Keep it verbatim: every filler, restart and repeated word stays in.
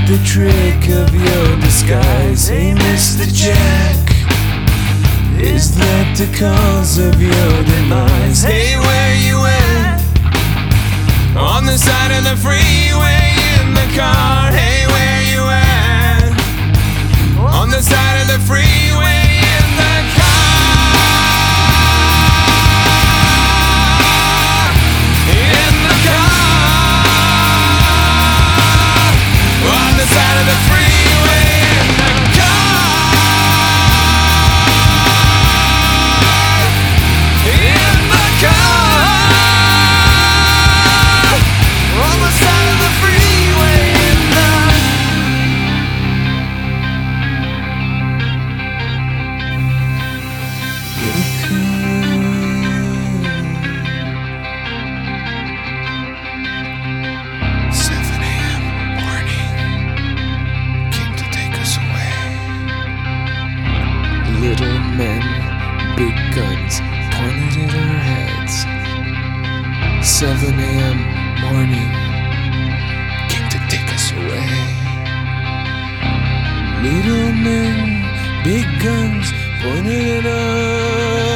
the trick of your disguise? Hey, Mister Jack, is that the cause of your demise? Hey, where you at? On the side of the freeway in the car. Hey, where you at? On the side of the freeway in the car. In the car. On the side of the freeway in the car. In the car. On the side of the freeway in the seven a.m. morning came to take us away. Little men, big guns pointed at our heads. seven a.m. morning came to take us away. Little men, big guns pointed at us.